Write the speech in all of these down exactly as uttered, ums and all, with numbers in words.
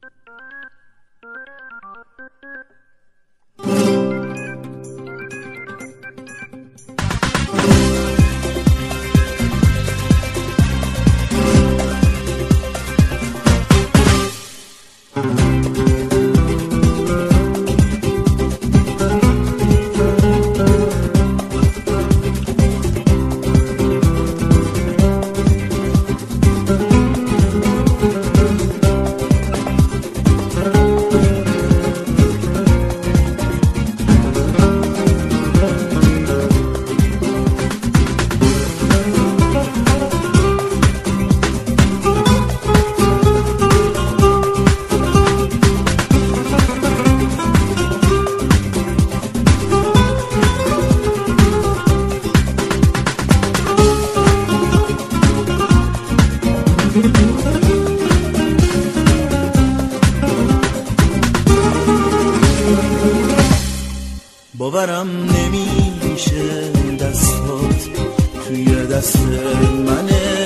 باورم نمیشه دستات توی دست من،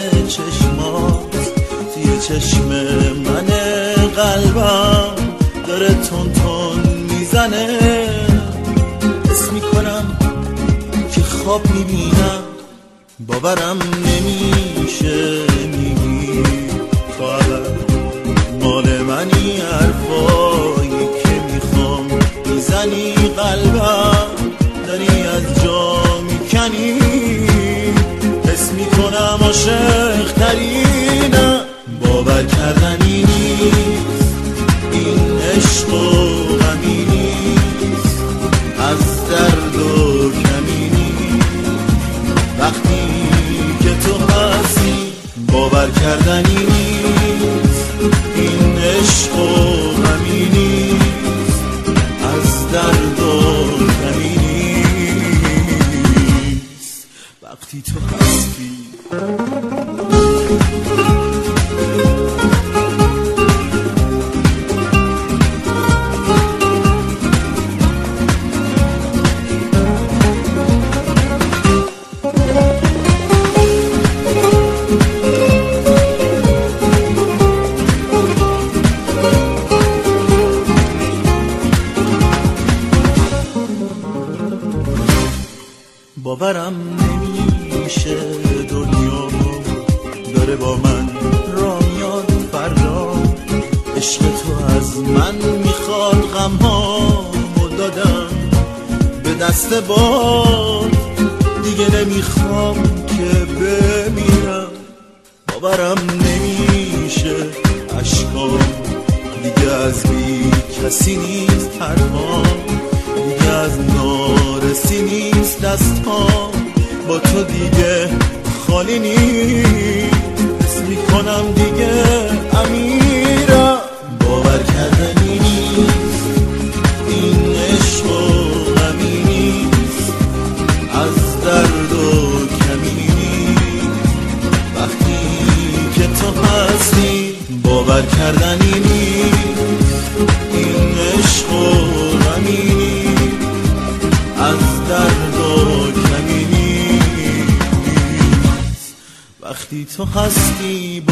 چشمات توی چشم من، قلبم داره تون تون میزنه. حس میکنم که خواب میبینم، باورم نمیشه میگی تو ابد مال منی، حرفایی که میخوام میزنی، قلبم داری از جا میکنی. حس میکنم عاشق ترینم، باور کردنی نیست این عشق و غمی نیست، از درد و کمی نیست وقتی که تو هستی. باور کردنی نیست این عشق و غمی نیست، از درد و کمی نیست وقتی تو هستی. باورم نمیشه دنیا داره با من را میاد فردا. عشق تو از من میخواد، غمهامو دادم به دست باد، دیگه نمیخوام که بمیرم. باورم نمیشه عشقام دیگه از بی کسی نیست، حرفام دیگه از نارسی نیست، دستام با تو دیگه خالی نیست. حس میکنم دیگه امیرم، باور کردنی نیست این عشق و غمی نیست، از درد و کمی نیست وقتی که تو هستی. باور کردنی نیست این عشق و غمی نیست، از درد و کمی نیست وقتی تو هستی.